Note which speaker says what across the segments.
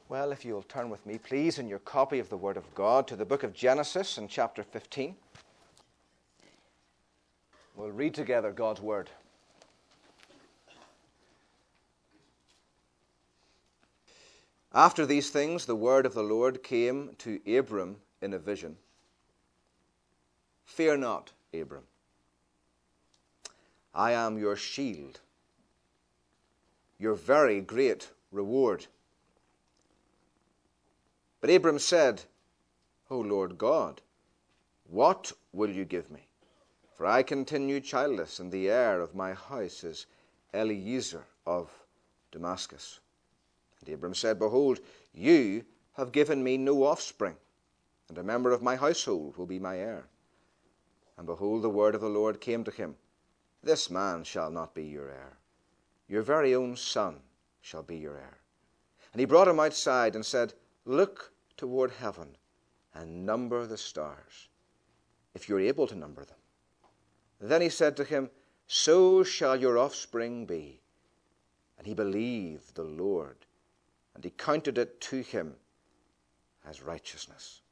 Speaker 1: Well, if you'll turn with me, please, in your copy of the Word of God to the book of Genesis in chapter 15. We'll read together God's Word. After these things, the word of the Lord came to Abram in a vision. Fear not, Abram. I am your shield, your very great reward. But Abram said, O Lord God, what will you give me? For I continue childless, and the heir of my house is Eliezer of Damascus. And Abram said, Behold, you have given me no offspring, and a member of my household will be my heir. And behold, the word of the Lord came to him, This man shall not be your heir. Your very own son shall be your heir. And he brought him outside and said, Look toward heaven and number the stars, if you are able to number them. Then he said to him, So shall your offspring be. And he believed the Lord, and he counted it to him as righteousness.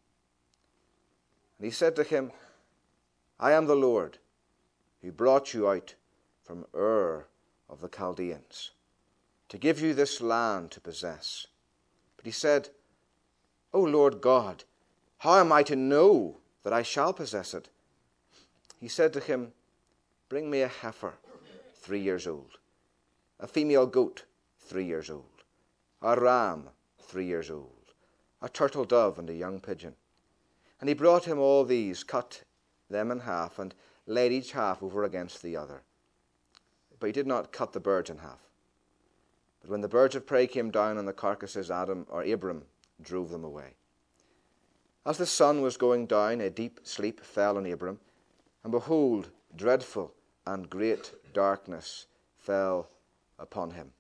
Speaker 1: And he said to him, I am the Lord, who brought you out from Ur of the Chaldeans, to give you this land to possess. But he said, O Lord God, how am I to know that I shall possess it? He said to him, Bring me a heifer 3 years old, a female goat 3 years old, a ram 3 years old, a turtle dove, and a young pigeon. And he brought him all these, cut them in half, and laid each half over against the other. But he did not cut the birds in half. But when the birds of prey came down on the carcasses, Abram drove them away. As the sun was going down, a deep sleep fell on Abram, and behold, dreadful and great darkness fell upon him.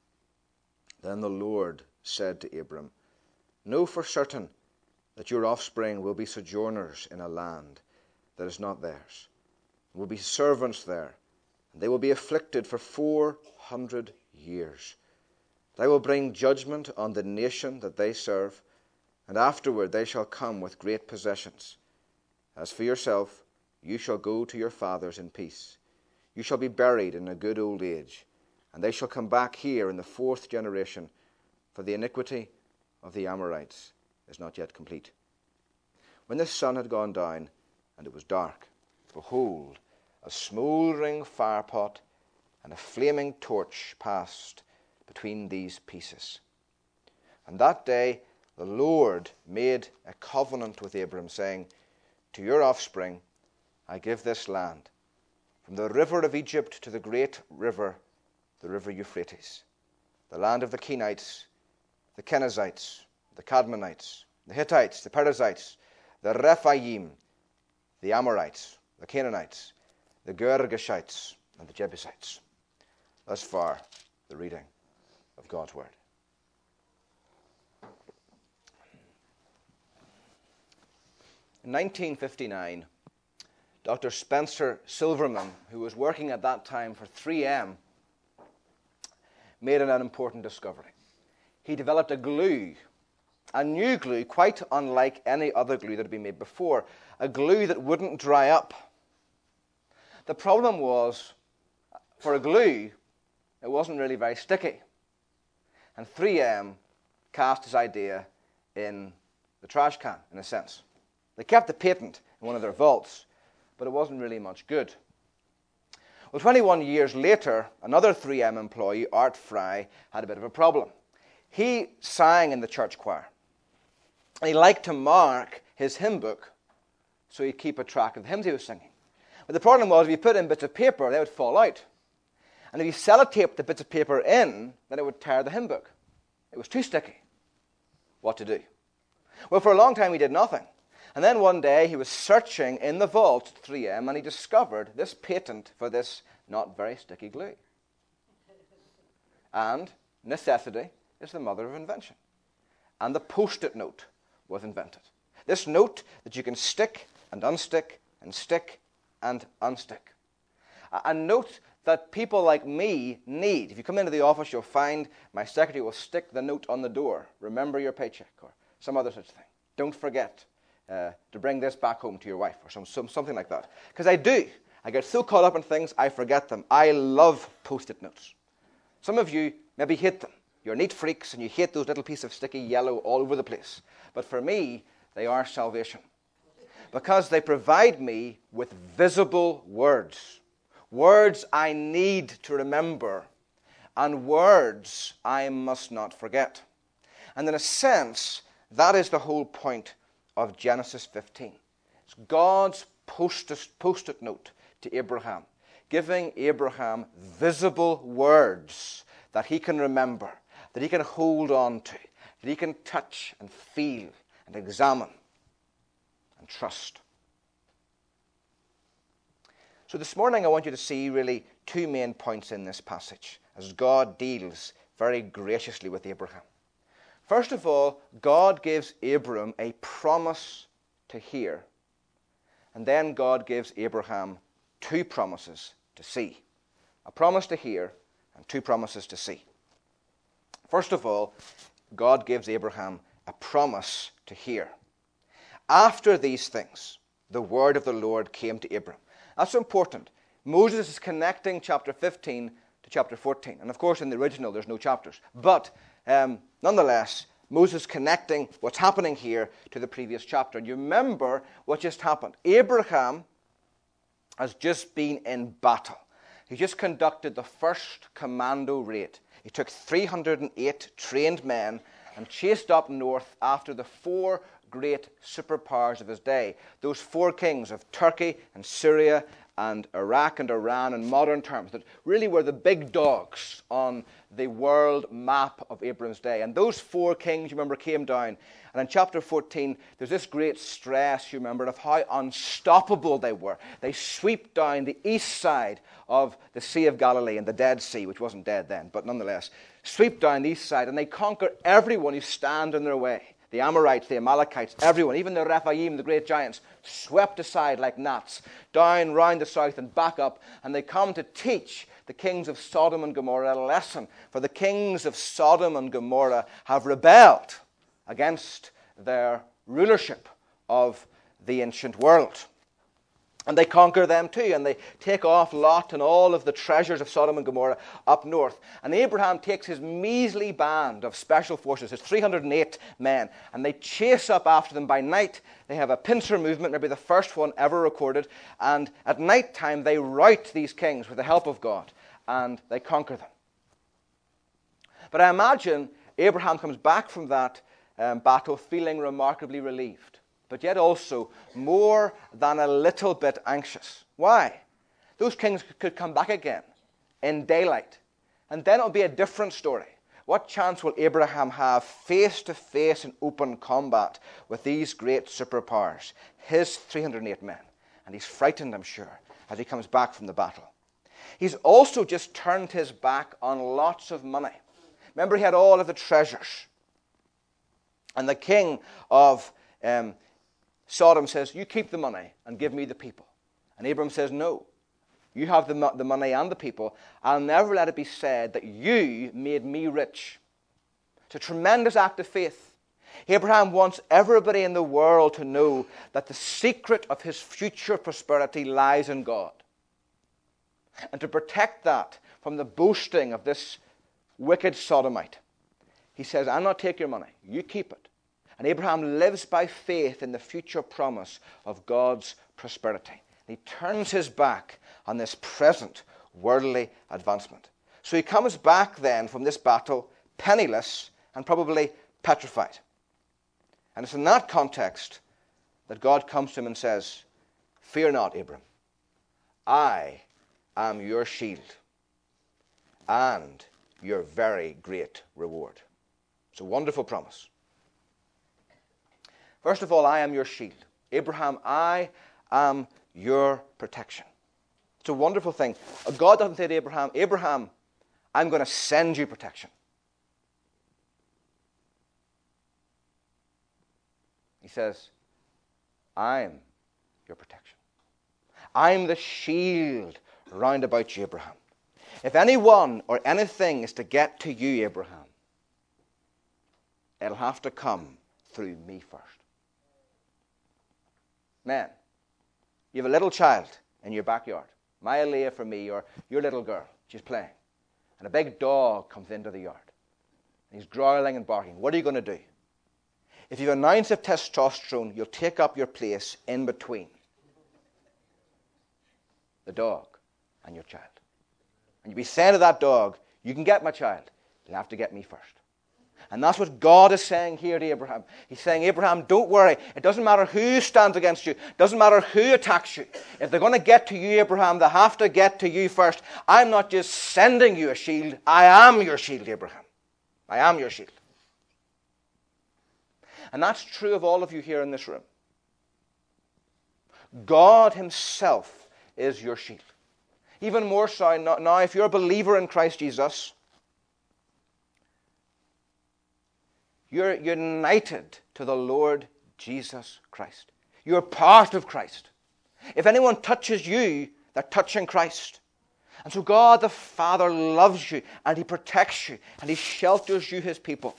Speaker 1: Then the Lord said to Abram, Know for certain that your offspring will be sojourners in a land that is not theirs, and will be servants there, and they will be afflicted for 400 years. I will bring judgment on the nation that they serve, and afterward they shall come with great possessions. As for yourself, you shall go to your fathers in peace. You shall be buried in a good old age, and they shall come back here in the 4th generation, for the iniquity of the Amorites is not yet complete. When the sun had gone down, and it was dark, behold, a smouldering firepot and a flaming torch passed between these pieces. And that day the Lord made a covenant with Abram, saying, To your offspring I give this land, from the river of Egypt to the great river, the river Euphrates, the land of the Kenites, the Kenizzites, the Cadmonites, the Hittites, the Perizzites, the Rephaim, the Amorites, the Canaanites, the Girgashites, and the Jebusites. Thus far, the reading of God's Word. In 1959, Dr. Spencer Silverman, who was working at that time for 3M, made an important discovery. He developed a glue, a new glue, quite unlike any other glue that had been made before, a glue that wouldn't dry up. The problem was, for a glue, it wasn't really very sticky. And 3M cast his idea in the trash can, in a sense. They kept the patent in one of their vaults, but it wasn't really much good. Well, 21 years later, another 3M employee, Art Fry, had a bit of a problem. He sang in the church choir, and he liked to mark his hymn book so he'd keep a track of the hymns he was singing. But the problem was, if you put in bits of paper, they would fall out. And if you sellotaped the bits of paper in, then it would tear the hymn book. It was too sticky. What to do? Well, for a long time he did nothing. And then one day he was searching in the vault at 3M, and he discovered this patent for this not very sticky glue. And necessity is the mother of invention. And the Post-it note was invented. This note that you can stick and unstick and stick and unstick. A note that people like me need. If you come into the office, you'll find my secretary will stick the note on the door. Remember your paycheck, or some other such thing. Don't forget to bring this back home to your wife, or something like that. Because I do. I get so caught up in things, I forget them. I love Post-it notes. Some of you maybe hate them. You're neat freaks, and you hate those little pieces of sticky yellow all over the place. But for me, they are salvation. Because they provide me with visible words. Words I need to remember, and words I must not forget. And in a sense, that is the whole point of Genesis 15. It's God's post-it note to Abraham, giving Abraham visible words that he can remember, that he can hold on to, that he can touch and feel and examine and trust. So this morning I want you to see really two main points in this passage as God deals very graciously with Abraham. First of all, God gives Abram a promise to hear. And then God gives Abraham two promises to see. A promise to hear and two promises to see. First of all, God gives Abraham a promise to hear. After these things, the word of the Lord came to Abram. That's important. Moses is connecting chapter 15 to chapter 14. And of course, in the original, there's no chapters. But nonetheless, Moses connecting what's happening here to the previous chapter. And you remember what just happened. Abraham has just been in battle. He just conducted the first commando raid. He took 308 trained men and chased up north after the four great superpowers of his day. Those four kings of Turkey and Syria and Iraq and Iran in modern terms that really were the big dogs on the world map of Abram's day. And those four kings, you remember, came down. And in chapter 14, there's this great stress, you remember, of how unstoppable they were. They sweep down the east side of the Sea of Galilee and the Dead Sea, which wasn't dead then, but nonetheless, sweep down the east side, and they conquer everyone who stand in their way. The Amorites, the Amalekites, everyone, even the Rephaim, the great giants, swept aside like gnats, down round the south and back up, and they come to teach the kings of Sodom and Gomorrah a lesson. For the kings of Sodom and Gomorrah have rebelled against their rulership of the ancient world. And they conquer them too, and they take off Lot and all of the treasures of Sodom and Gomorrah up north. And Abraham takes his measly band of special forces, his 308 men, and they chase up after them by night. They have a pincer movement, maybe the first one ever recorded, and at night time they rout these kings with the help of God, and they conquer them. But I imagine Abraham comes back from that battle feeling remarkably relieved, but yet also more than a little bit anxious. Why? Those kings could come back again in daylight, and then it'll be a different story. What chance will Abraham have face-to-face in open combat with these great superpowers, his 308 men? And he's frightened, I'm sure, as he comes back from the battle. He's also just turned his back on lots of money. Remember, he had all of the treasures. And the king of Sodom says, you keep the money and give me the people. And Abram says, no, you have the money and the people. I'll never let it be said that you made me rich. It's a tremendous act of faith. Abraham wants everybody in the world to know that the secret of his future prosperity lies in God. And to protect that from the boasting of this wicked sodomite, he says, I'll not take your money. You keep it. And Abraham lives by faith in the future promise of God's prosperity. And he turns his back on this present worldly advancement. So he comes back then from this battle penniless and probably petrified. And it's in that context that God comes to him and says, fear not, Abram. I am your shield and your very great reward. It's a wonderful promise. First of all, I am your shield. Abraham, I am your protection. It's a wonderful thing. God doesn't say to Abraham, Abraham, I'm going to send you protection. He says, I'm your protection. I'm the shield round about you, Abraham. If anyone or anything is to get to you, Abraham, it'll have to come through me first. Men, you have a little child in your backyard. Maya Leah for me, or your little girl, she's playing. And a big dog comes into the yard. And he's growling and barking. What are you going to do? If you have an ounce of testosterone, you'll take up your place in between the dog and your child. And you'll be saying to that dog, you can get my child. You'll have to get me first. And that's what God is saying here to Abraham. He's saying, Abraham, don't worry. It doesn't matter who stands against you. It doesn't matter who attacks you. If they're going to get to you, Abraham, they have to get to you first. I'm not just sending you a shield. I am your shield, Abraham. I am your shield. And that's true of all of you here in this room. God himself is your shield. Even more so now, if you're a believer in Christ Jesus, you're united to the Lord Jesus Christ. You're part of Christ. If anyone touches you, they're touching Christ. And so God the Father loves you, and he protects you, and he shelters you, his people,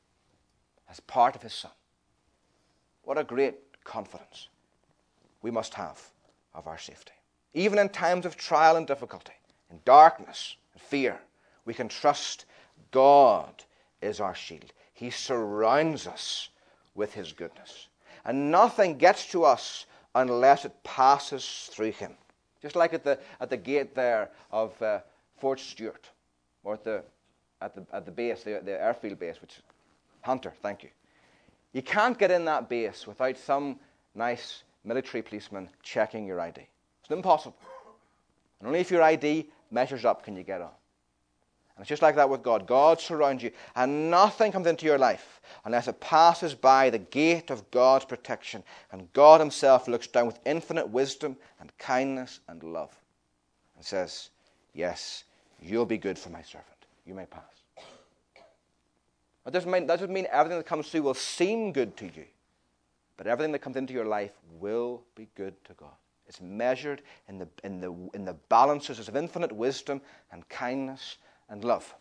Speaker 1: as part of his Son. What a great confidence we must have of our safety. Even in times of trial and difficulty, in darkness and fear, we can trust God is our shield. He surrounds us with his goodness. And nothing gets to us unless it passes through him. Just like at the gate there of Fort Stewart, or at the base, the airfield base, which Hunter, thank you. You can't get in that base without some nice military policeman checking your ID. It's impossible. And only if your ID measures up can you get on. And it's just like that with God. God surrounds you, and nothing comes into your life unless it passes by the gate of God's protection. And God himself looks down with infinite wisdom and kindness and love and says, yes, you'll be good for my servant. You may pass. That doesn't mean everything that comes through will seem good to you, but everything that comes into your life will be good to God. It's measured in the balances of infinite wisdom and kindness and love.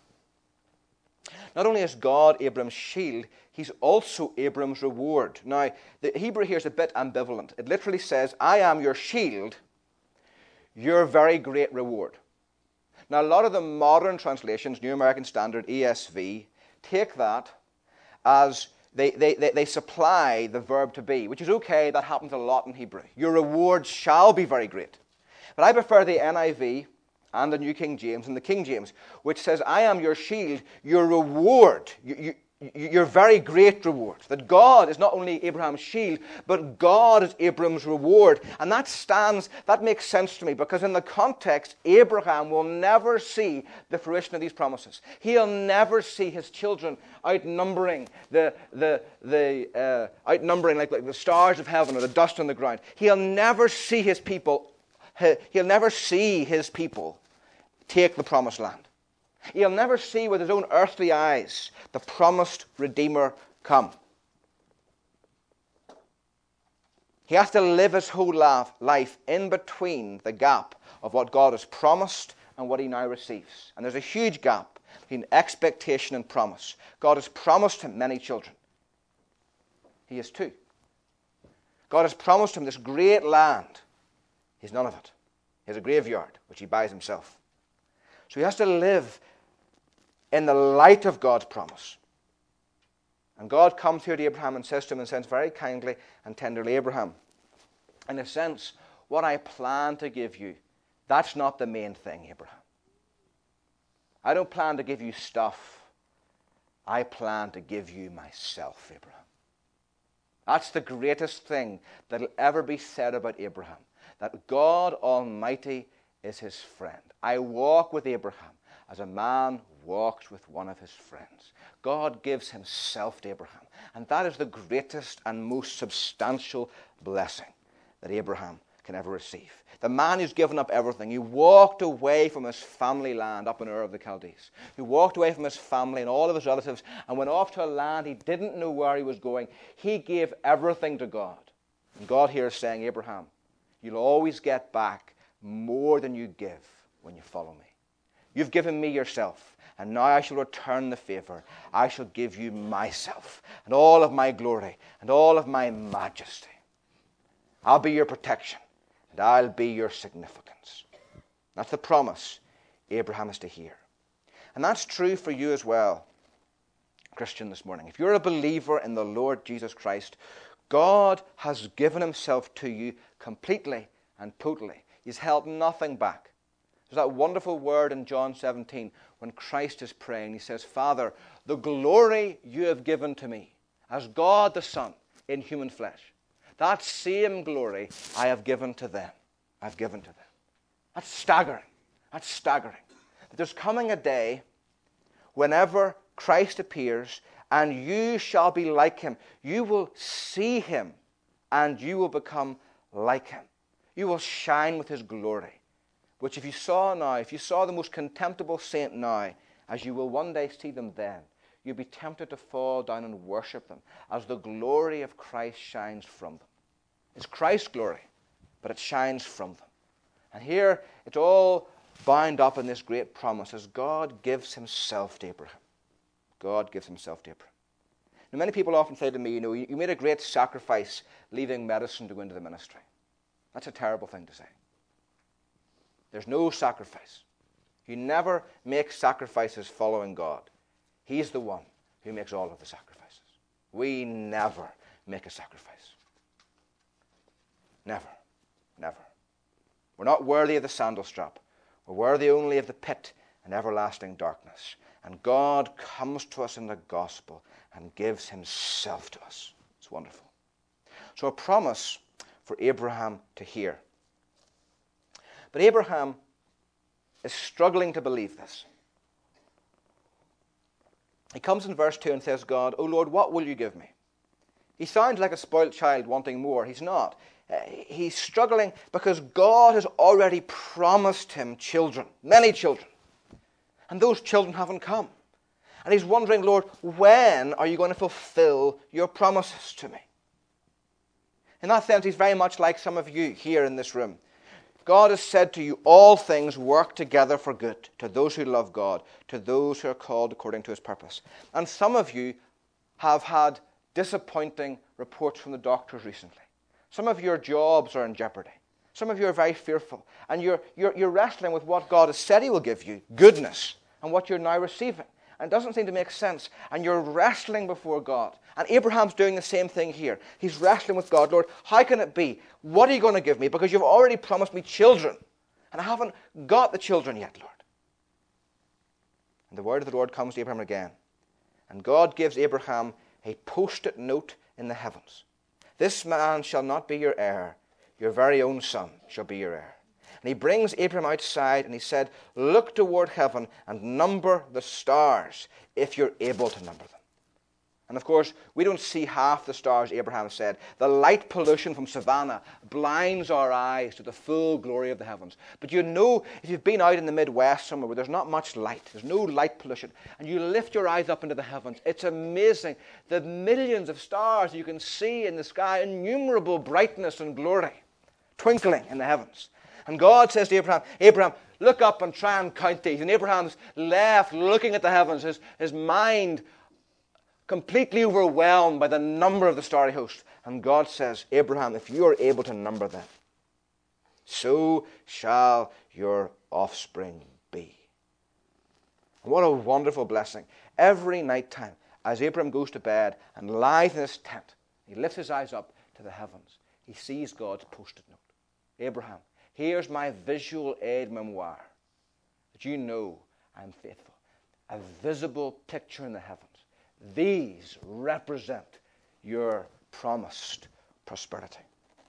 Speaker 1: Not only is God Abram's shield, he's also Abram's reward. Now, the Hebrew here is a bit ambivalent. It literally says, I am your shield, your very great reward. Now, a lot of the modern translations, New American Standard, ESV, take that as they supply the verb to be, which is okay. That happens a lot in Hebrew. Your reward shall be very great. But I prefer the NIV and the New King James and the King James, which says, I am your shield, your reward, your very great reward. That God is not only Abraham's shield, but God is Abram's reward. And that makes sense to me, because in the context, Abraham will never see the fruition of these promises. He'll never see his children outnumbering outnumbering like the stars of heaven or the dust on the ground. He'll never see his people take the promised land. He'll never see with his own earthly eyes the promised Redeemer come. He has to live his whole life in between the gap of what God has promised and what he now receives. And there's a huge gap between expectation and promise. God has promised him many children. He has two. God has promised him this great land. He has none of it. He has a graveyard, which he buys himself. So he has to live in the light of God's promise. And God comes here to Abraham and says to him, in a sense, very kindly and tenderly, Abraham, in a sense, what I plan to give you, that's not the main thing, Abraham. I don't plan to give you stuff. I plan to give you myself, Abraham. That's the greatest thing that will ever be said about Abraham, that God Almighty is his friend. I walk with Abraham as a man walks with one of his friends. God gives himself to Abraham. And that is the greatest and most substantial blessing that Abraham can ever receive. The man who's given up everything, he walked away from his family land up in Ur of the Chaldees. He walked away from his family and all of his relatives and went off to a land he didn't know where he was going. He gave everything to God. And God here is saying, Abraham, you'll always get back more than you give when you follow me. You've given me yourself, and now I shall return the favor. I shall give you myself, and all of my glory, and all of my majesty. I'll be your protection, and I'll be your significance. That's the promise Abraham is to hear. And that's true for you as well, Christian, this morning. If you're a believer in the Lord Jesus Christ, God has given himself to you completely and totally. He's held nothing back. There's that wonderful word in John 17 when Christ is praying. He says, Father, the glory you have given to me as God the Son in human flesh, that same glory I have given to them. I've given to them. That's staggering. That's staggering. But there's coming a day whenever Christ appears and you shall be like him. You will see him and you will become like him. You will shine with his glory, which if you saw now, if you saw the most contemptible saint now, as you will one day see them then, you'd be tempted to fall down and worship them as the glory of Christ shines from them. It's Christ's glory, but it shines from them. And here it's all bound up in this great promise as God gives himself to Abraham. God gives himself to Abraham. Now, many people often say to me, you made a great sacrifice leaving medicine to go into the ministry. That's a terrible thing to say. There's no sacrifice. You never make sacrifices following God. He's the one who makes all of the sacrifices. We never make a sacrifice. Never. Never. We're not worthy of the sandal strap. We're worthy only of the pit and everlasting darkness. And God comes to us in the gospel and gives himself to us. It's wonderful. So a promise for Abraham to hear. But Abraham is struggling to believe this. He comes in verse 2 and says, God, O Lord, what will you give me? He sounds like a spoiled child wanting more. He's not. He's struggling because God has already promised him children, many children. And those children haven't come. And he's wondering, Lord, when are you going to fulfill your promises to me? In that sense, he's very much like some of you here in this room. God has said to you, all things work together for good to those who love God, to those who are called according to his purpose. And some of you have had disappointing reports from the doctors recently. Some of your jobs are in jeopardy. Some of you are very fearful. And you're wrestling with what God has said he will give you, goodness, and what you're now receiving. And it doesn't seem to make sense. And you're wrestling before God. And Abraham's doing the same thing here. He's wrestling with God. Lord, how can it be? What are you going to give me? Because you've already promised me children. And I haven't got the children yet, Lord. And the word of the Lord comes to Abraham again. And God gives Abraham a post-it note in the heavens. This man shall not be your heir. Your very own son shall be your heir. And he brings Abraham outside and he said, look toward heaven and number the stars if you're able to number them. And of course, we don't see half the stars, Abraham said. The light pollution from Savannah blinds our eyes to the full glory of the heavens. But you know, if you've been out in the Midwest somewhere where there's not much light, there's no light pollution, and you lift your eyes up into the heavens, it's amazing. The millions of stars you can see in the sky, innumerable brightness and glory, twinkling in the heavens. And God says to Abraham, Abraham, look up and try and count these. And Abraham's left looking at the heavens, his mind completely overwhelmed by the number of the starry host. And God says, Abraham, if you are able to number them, so shall your offspring be. And what a wonderful blessing. Every night time, as Abraham goes to bed and lies in his tent, he lifts his eyes up to the heavens. He sees God's post-it note. Abraham, here's my visual aid memoir, that you know I'm faithful. A visible picture in the heavens. These represent your promised prosperity.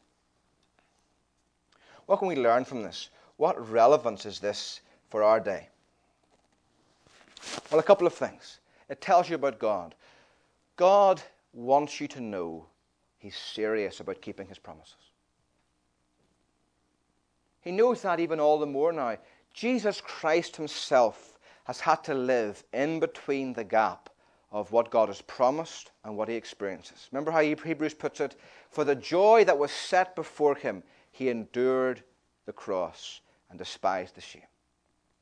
Speaker 1: What can we learn from this? What relevance is this for our day? Well, a couple of things. It tells you about God. God wants you to know he's serious about keeping his promises. He knows that even all the more now. Jesus Christ himself has had to live in between the gap of what God has promised and what he experiences. Remember how Hebrews puts it? For the joy that was set before him, he endured the cross and despised the shame.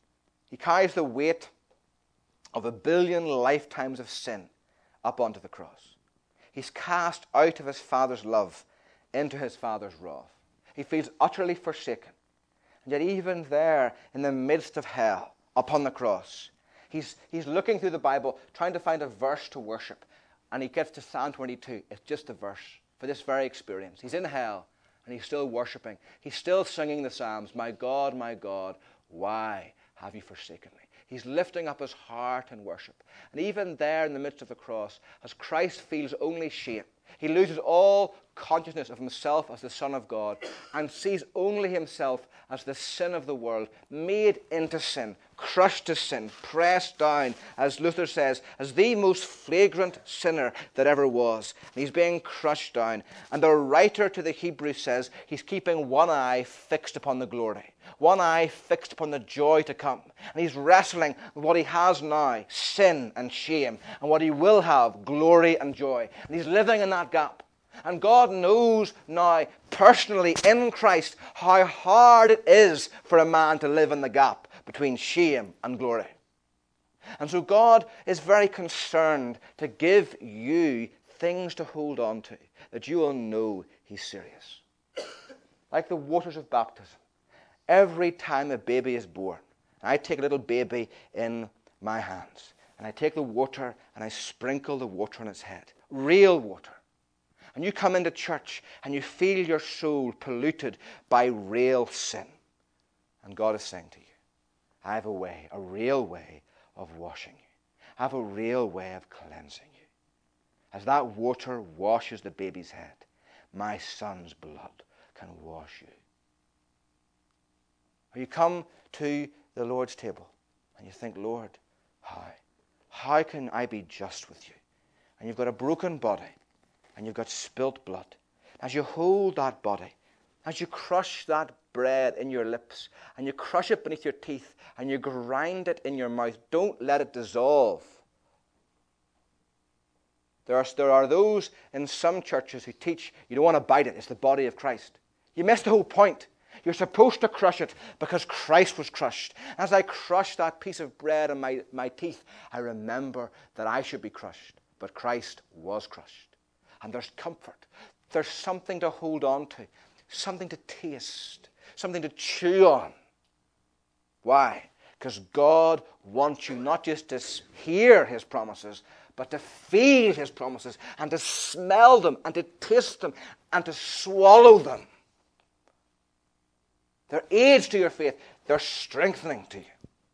Speaker 1: He carries the weight of 1 billion lifetimes of sin up onto the cross. He's cast out of his Father's love into his Father's wrath. He feels utterly forsaken. And yet even there, in the midst of hell, upon the cross, he's looking through the Bible, trying to find a verse to worship. And he gets to Psalm 22. It's just a verse for this very experience. He's in hell, and he's still worshiping. He's still singing the Psalms, my God, why have you forsaken me? He's lifting up his heart in worship. And even there in the midst of the cross, as Christ feels only shame, he loses all consciousness of himself as the Son of God and sees only himself as the sin of the world, made into sin, crushed to sin, pressed down, as Luther says, as the most flagrant sinner that ever was. And he's being crushed down. And the writer to the Hebrews says he's keeping one eye fixed upon the glory, one eye fixed upon the joy to come. And he's wrestling with what he has now, sin and shame, and what he will have, glory and joy. And he's living in that gap. And God knows now, personally in Christ, how hard it is for a man to live in the gap between shame and glory. And so God is very concerned to give you things to hold on to, that you will know he's serious. Like the waters of baptism. Every time a baby is born, I take a little baby in my hands, and I take the water and I sprinkle the water on its head. Real water. And you come into church and you feel your soul polluted by real sin. And God is saying to you, I have a way, a real way of washing you. I have a real way of cleansing you. As that water washes the baby's head, my son's blood can wash you. Or you come to the Lord's table and you think, Lord, how can I be just with you? And you've got a broken body and you've got spilt blood. As you hold that body, as you crush that bread in your lips, and you crush it beneath your teeth, and you grind it in your mouth, don't let it dissolve. There are those in some churches who teach you don't want to bite it, it's the body of Christ. You missed the whole point. You're supposed to crush it because Christ was crushed. As I crush that piece of bread in my teeth, I remember that I should be crushed, but Christ was crushed. And there's comfort. There's something to hold on to, something to taste, something to chew on. Why? Because God wants you not just to hear his promises, but to feel his promises and to smell them and to taste them and to swallow them. They're aids to your faith. They're strengthening to you.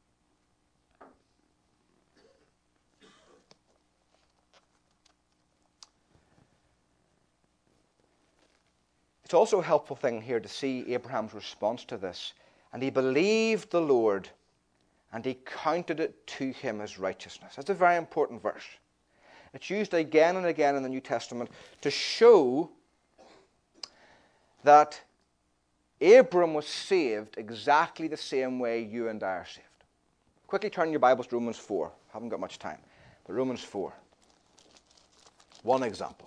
Speaker 1: It's also a helpful thing here to see Abraham's response to this. And he believed the Lord, and he counted it to him as righteousness. That's a very important verse. It's used again and again in the New Testament to show that Abram was saved exactly the same way you and I are saved. Quickly turn your Bibles to Romans 4. Haven't got much time. But Romans 4. One example.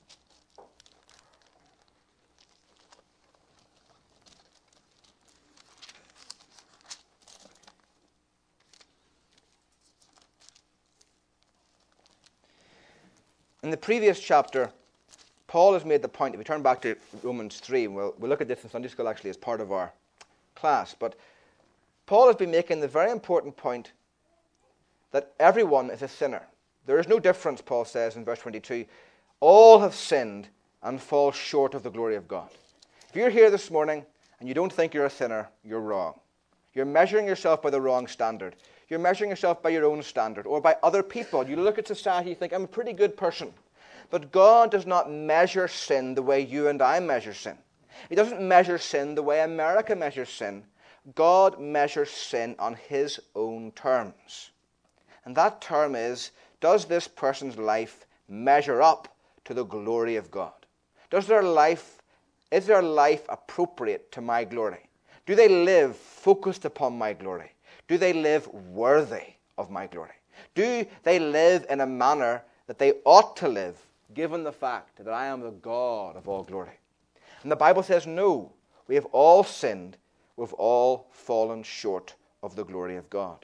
Speaker 1: In the previous chapter, Paul has made the point, if we turn back to Romans 3, and we'll look at this in Sunday school actually as part of our class, but Paul has been making the very important point that everyone is a sinner. There is no difference, Paul says in verse 22. All have sinned and fall short of the glory of God. If you're here this morning and you don't think you're a sinner, you're wrong. You're measuring yourself by the wrong standard. You're measuring yourself by your own standard or by other people. You look at society, you think, I'm a pretty good person. But God does not measure sin the way you and I measure sin. He doesn't measure sin the way America measures sin. God measures sin on his own terms. And that term is, does this person's life measure up to the glory of God? Is their life appropriate to my glory? Do they live focused upon my glory? Do they live worthy of my glory? Do they live in a manner that they ought to live, given the fact that I am the God of all glory? And the Bible says, no, we have all sinned, we've all fallen short of the glory of God.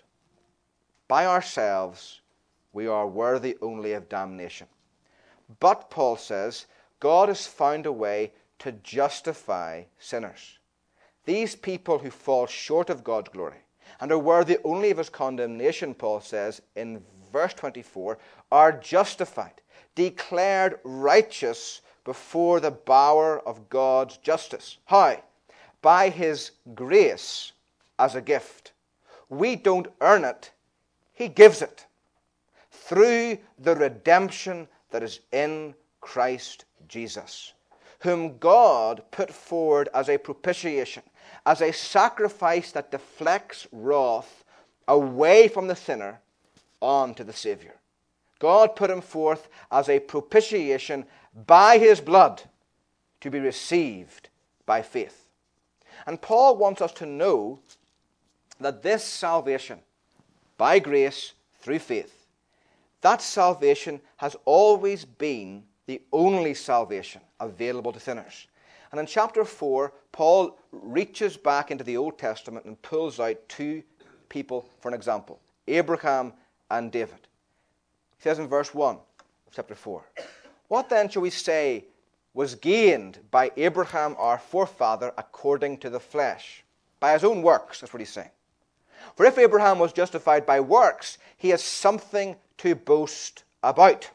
Speaker 1: By ourselves, we are worthy only of damnation. But, Paul says, God has found a way to justify sinners. These people who fall short of God's glory and are worthy only of his condemnation, Paul says in verse 24, are justified, declared righteous before the bower of God's justice. How? By his grace as a gift. We don't earn it. He gives it. Through the redemption that is in Christ Jesus, whom God put forward as a propitiation, as a sacrifice that deflects wrath away from the sinner onto the Savior. God put him forth as a propitiation by his blood to be received by faith. And Paul wants us to know that this salvation, by grace through faith, that salvation has always been the only salvation available to sinners. And in chapter 4, Paul reaches back into the Old Testament and pulls out two people for an example, Abraham and David. He says in verse 1 of chapter 4, "What then shall we say was gained by Abraham our forefather according to the flesh?" By his own works, that's what he's saying. "For if Abraham was justified by works, he has something to boast about,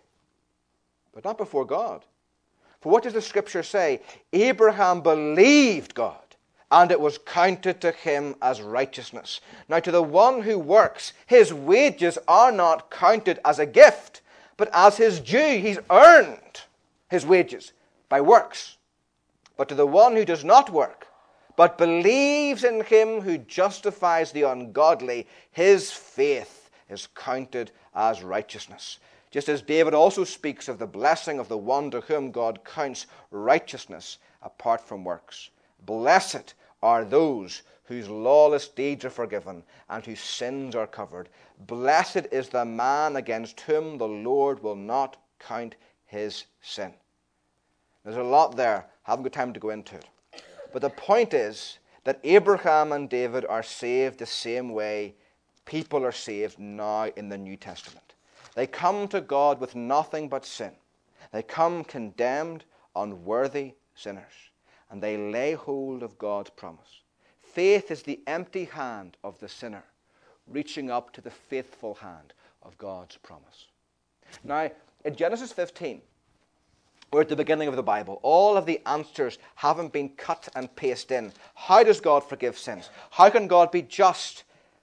Speaker 1: but not before God. For what does the Scripture say? Abraham believed God, and it was counted to him as righteousness. Now to the one who works, his wages are not counted as a gift, but as his due. He's earned his wages by works. But to the one who does not work, but believes in him who justifies the ungodly, his faith is counted as righteousness. Just as David also speaks of the blessing of the one to whom God counts righteousness apart from works. Blessed are those whose lawless deeds are forgiven and whose sins are covered. Blessed is the man against whom the Lord will not count his sin." There's a lot there. I haven't got time to go into it. But the point is that Abraham and David are saved the same way people are saved now in the New Testament. They come to God with nothing but sin. They come condemned, unworthy sinners. And they lay hold of God's promise. Faith is the empty hand of the sinner, reaching up to the faithful hand of God's promise. Now, in Genesis 15, we're at the beginning of the Bible. All of the answers haven't been cut and pasted in. How does God forgive sins? How can God be just?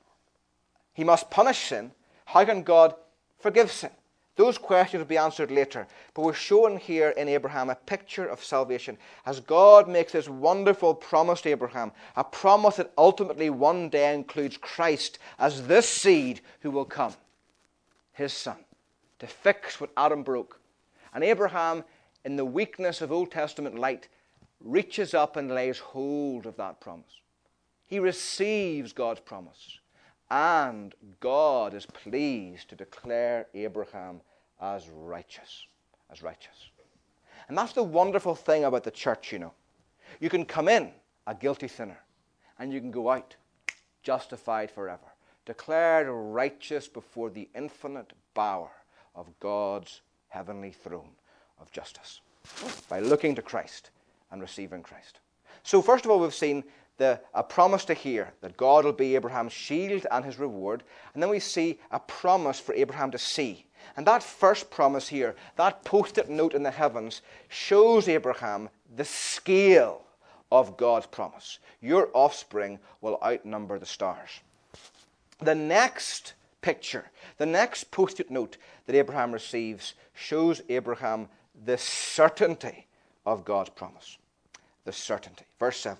Speaker 1: He must punish sin. How can God forgive sin? Those questions will be answered later. But we're shown here in Abraham a picture of salvation as God makes this wonderful promise to Abraham, a promise that ultimately one day includes Christ as this seed who will come, his son, to fix what Adam broke. And Abraham, in the weakness of Old Testament light, reaches up and lays hold of that promise. He receives God's promise. And God is pleased to declare Abraham as righteous. As righteous. And that's the wonderful thing about the church, you know. You can come in a guilty sinner, and you can go out justified forever, declared righteous before the infinite bower of God's heavenly throne of justice, by looking to Christ and receiving Christ. So first of all, we've seen a promise to hear that God will be Abraham's shield and his reward. And then we see a promise for Abraham to see. And that first promise here, that post-it note in the heavens, shows Abraham the scale of God's promise. Your offspring will outnumber the stars. The next picture, the next post-it note that Abraham receives, shows Abraham the certainty of God's promise. The certainty. Verse 7.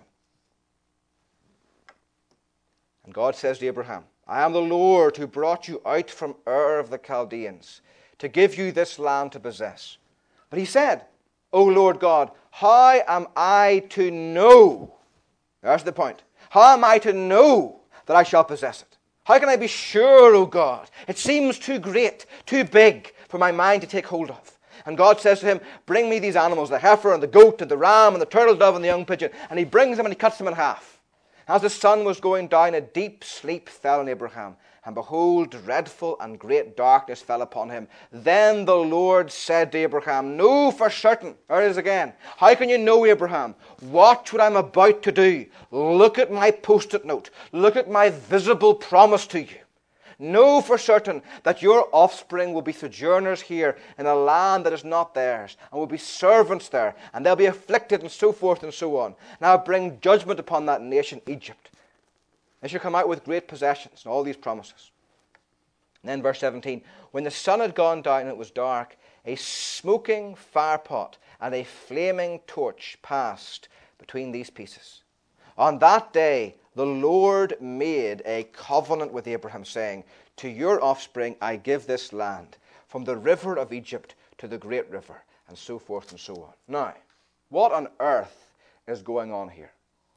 Speaker 1: And God says to Abraham, "I am the Lord who brought you out from Ur of the Chaldeans to give you this land to possess." But he said, "O Lord God, how am I to know?" There's the point. How am I to know that I shall possess it? How can I be sure, O God? It seems too great, too big for my mind to take hold of. And God says to him, "Bring me these animals, the heifer and the goat and the ram and the turtle dove and the young pigeon." And he brings them and he cuts them in half. As the sun was going down, a deep sleep fell on Abraham, and behold, dreadful and great darkness fell upon him. Then the Lord said to Abraham, know for certain, there it is again, how can you know, Abraham? Watch what I'm about to do. Look at my post-it note. Look at my visible promise to you. Know for certain that your offspring will be sojourners here in a land that is not theirs, and will be servants there, and they'll be afflicted, and so forth and so on. And I'll bring judgment upon that nation, Egypt. They shall come out with great possessions, and all these promises. And then verse 17, when the sun had gone down and it was dark, a smoking firepot and a flaming torch passed between these pieces. On that day, the Lord made a covenant with Abraham, saying, to your offspring I give this land, from the river of Egypt to the great river, and so forth and so on. Now, what on earth is going on here?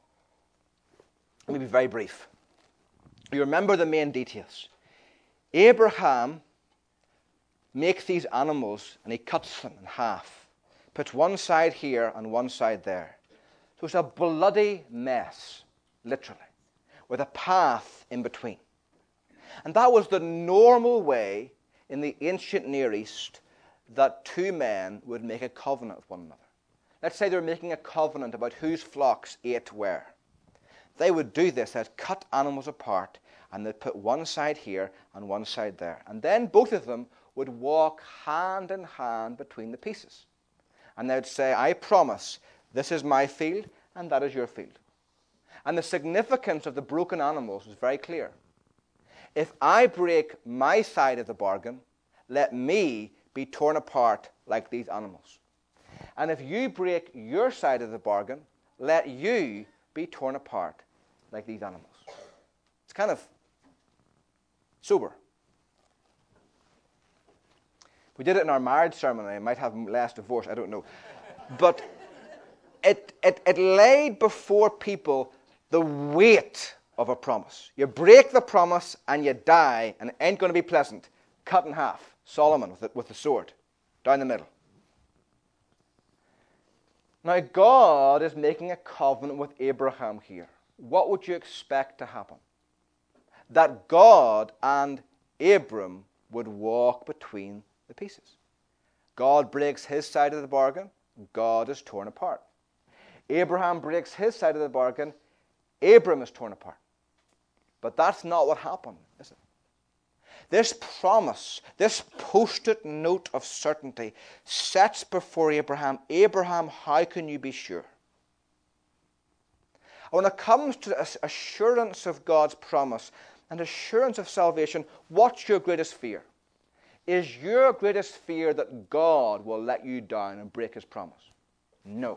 Speaker 1: Let me be very brief. You remember the main details. Abraham makes these animals, and he cuts them in half. Puts one side here and one side there. So it's a bloody mess, literally, with a path in between. And that was the normal way in the ancient Near East that two men would make a covenant with one another. Let's say they were making a covenant about whose flocks ate where. They would do this. They'd cut animals apart, and they'd put one side here and one side there. And then both of them would walk hand in hand between the pieces. And they'd say, I promise, this is my field, and that is your field. And the significance of the broken animals was very clear. If I break my side of the bargain, let me be torn apart like these animals. And if you break your side of the bargain, let you be torn apart like these animals. It's kind of sober. If we did it in our marriage ceremony, I might have less divorce, I don't know. But it laid before people the weight of a promise. You break the promise and you die, and it ain't going to be pleasant. Cut in half. Solomon with the sword down the middle. Now God is making a covenant with Abraham here. What would you expect to happen? That God and Abram would walk between the pieces. God breaks his side of the bargain, God is torn apart. Abraham breaks his side of the bargain, Abram is torn apart. But that's not what happened, is it? This promise, this post-it note of certainty sets before Abraham, Abraham, how can you be sure? When it comes to assurance of God's promise and assurance of salvation, what's your greatest fear? Is your greatest fear that God will let you down and break his promise? No.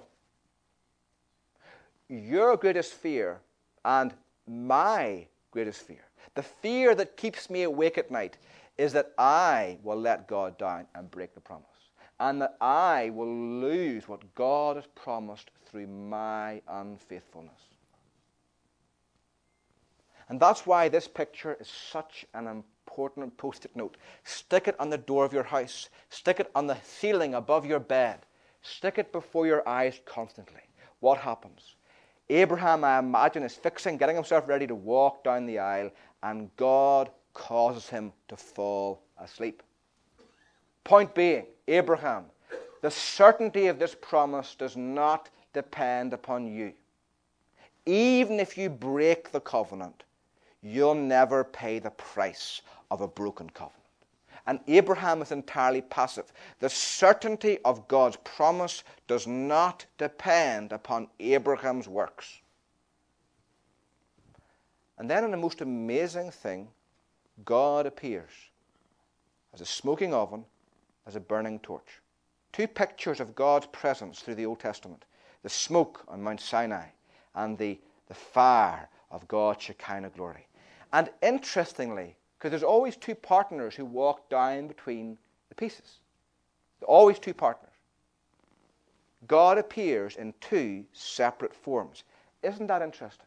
Speaker 1: Your greatest fear, and my greatest fear, the fear that keeps me awake at night, is that I will let God down and break the promise. And that I will lose what God has promised through my unfaithfulness. And that's why this picture is such an important post-it note. Stick it on the door of your house. Stick it on the ceiling above your bed. Stick it before your eyes constantly. What happens? Abraham, I imagine, is getting himself ready to walk down the aisle, and God causes him to fall asleep. Point being, Abraham, the certainty of this promise does not depend upon you. Even if you break the covenant, you'll never pay the price of a broken covenant. And Abraham is entirely passive. The certainty of God's promise does not depend upon Abraham's works. And then in the most amazing thing, God appears as a smoking oven, as a burning torch. Two pictures of God's presence through the Old Testament. The smoke on Mount Sinai and the fire of God's Shekinah glory. And interestingly, because there's always two partners who walk down between the pieces. There are always two partners. God appears in two separate forms. Isn't that interesting?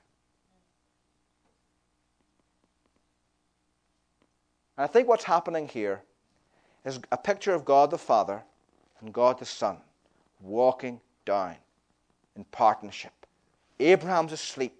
Speaker 1: And I think what's happening here is a picture of God the Father and God the Son walking down in partnership. Abraham's asleep.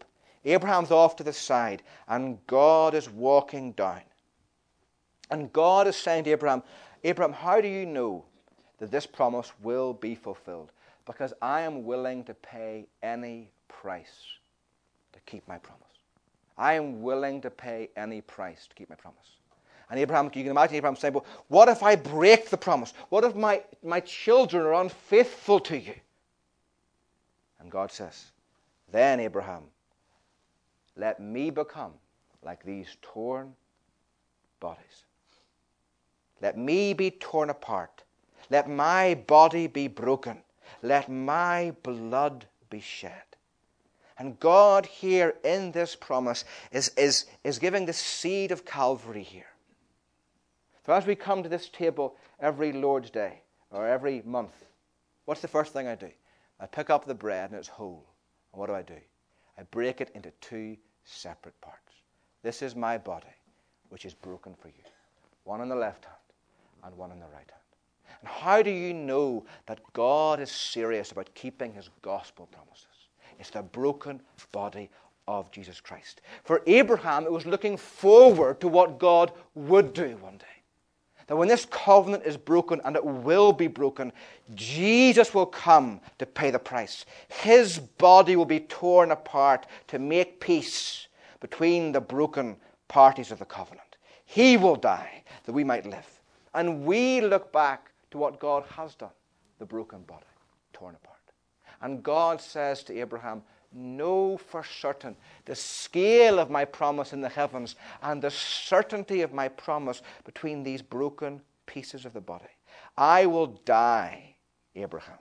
Speaker 1: Abraham's off to the side, and God is walking down. And God is saying to Abraham, Abraham, how do you know that this promise will be fulfilled? Because I am willing to pay any price to keep my promise. I am willing to pay any price to keep my promise. And Abraham, you can imagine Abraham saying, well, what if I break the promise? What if my children are unfaithful to you? And God says, then Abraham, let me become like these torn bodies. Let me be torn apart. Let my body be broken. Let my blood be shed. And God here in this promise is giving the seed of Calvary here. So as we come to this table every Lord's Day or every month, what's the first thing I do? I pick up the bread and it's whole. And what do? I break it into two separate parts. This is my body, which is broken for you. One in the left hand and one in the right hand. And how do you know that God is serious about keeping his gospel promises? It's the broken body of Jesus Christ. For Abraham, it was looking forward to what God would do one day. That when this covenant is broken, and it will be broken, Jesus will come to pay the price. His body will be torn apart to make peace between the broken parties of the covenant. He will die that we might live. And we look back to what God has done, the broken body, torn apart. And God says to Abraham, know for certain the scale of my promise in the heavens and the certainty of my promise between these broken pieces of the body. I will die, Abraham,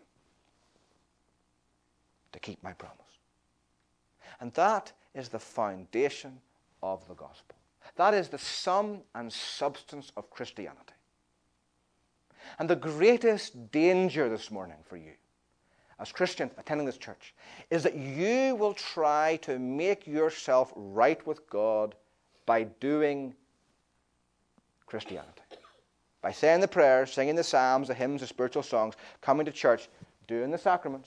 Speaker 1: to keep my promise. And that is the foundation of the gospel. That is the sum and substance of Christianity. And the greatest danger this morning for you, as Christians attending this church, is that you will try to make yourself right with God by doing Christianity. By saying the prayers, singing the psalms, the hymns, the spiritual songs, coming to church, doing the sacraments,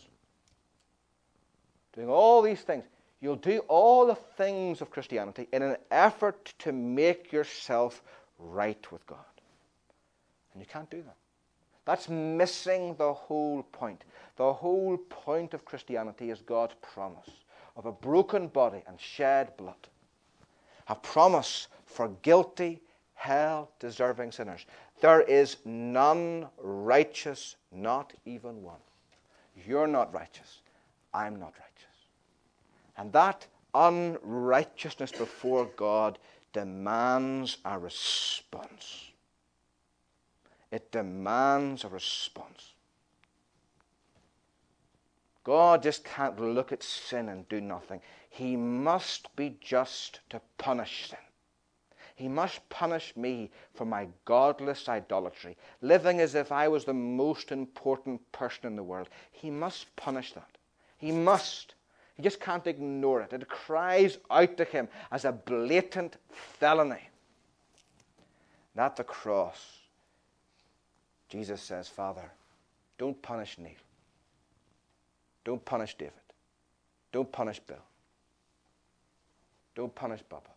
Speaker 1: doing all these things. You'll do all the things of Christianity in an effort to make yourself right with God. And you can't do that. That's missing the whole point. The whole point of Christianity is God's promise of a broken body and shed blood. A promise for guilty, hell-deserving sinners. There is none righteous, not even one. You're not righteous. I'm not righteous. And that unrighteousness before God demands a response. It demands a response. God just can't look at sin and do nothing. He must be just to punish sin. He must punish me for my godless idolatry, living as if I was the most important person in the world. He must punish that. He must. He just can't ignore it. It cries out to him as a blatant felony. And at the cross, Jesus says, Father, don't punish Neil. Don't punish David. Don't punish Bill. Don't punish Bubba.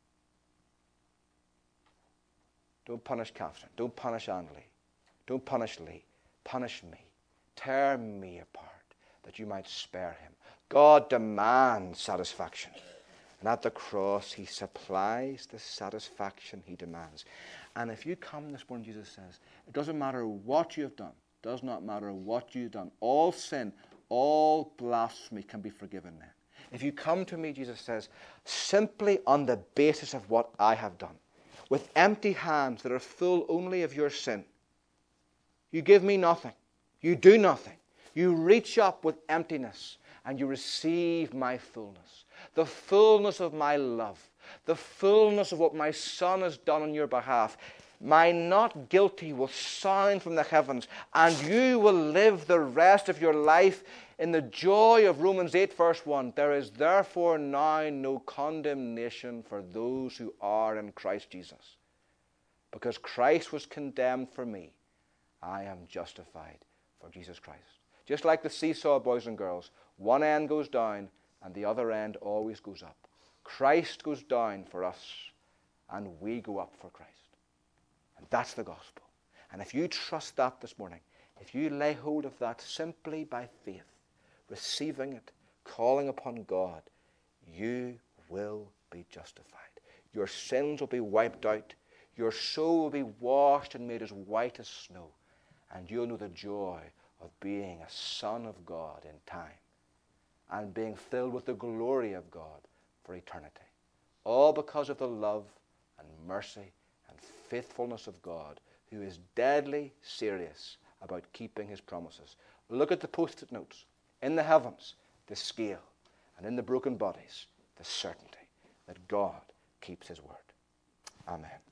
Speaker 1: Don't punish Catherine. Don't punish Annalie. Don't punish Lee. Punish me. Tear me apart that you might spare him. God demands satisfaction. And at the cross, he supplies the satisfaction he demands. And if you come this morning, Jesus says, it doesn't matter what you have done. It does not matter what you've done. All sin, all blasphemy can be forgiven then. If you come to me, Jesus says, simply on the basis of what I have done, with empty hands that are full only of your sin, you give me nothing. You do nothing. You reach up with emptiness and you receive my fullness. The fullness of my love. The fullness of what my Son has done on your behalf. My not guilty will sound from the heavens, and you will live the rest of your life in the joy of Romans 8 verse 1. There is therefore now no condemnation for those who are in Christ Jesus. Because Christ was condemned for me, I am justified for Jesus Christ. Just like the seesaw, boys and girls, one end goes down and the other end always goes up. Christ goes down for us, and we go up for Christ. And that's the gospel. And if you trust that this morning, if you lay hold of that simply by faith, receiving it, calling upon God, you will be justified. Your sins will be wiped out. Your soul will be washed and made as white as snow. And you'll know the joy of being a son of God in time and being filled with the glory of God for eternity. All because of the love and mercy and faithfulness of God, who is deadly serious about keeping his promises. Look at the post-it notes. In the heavens, the scale, and in the broken bodies, the certainty that God keeps his word. Amen.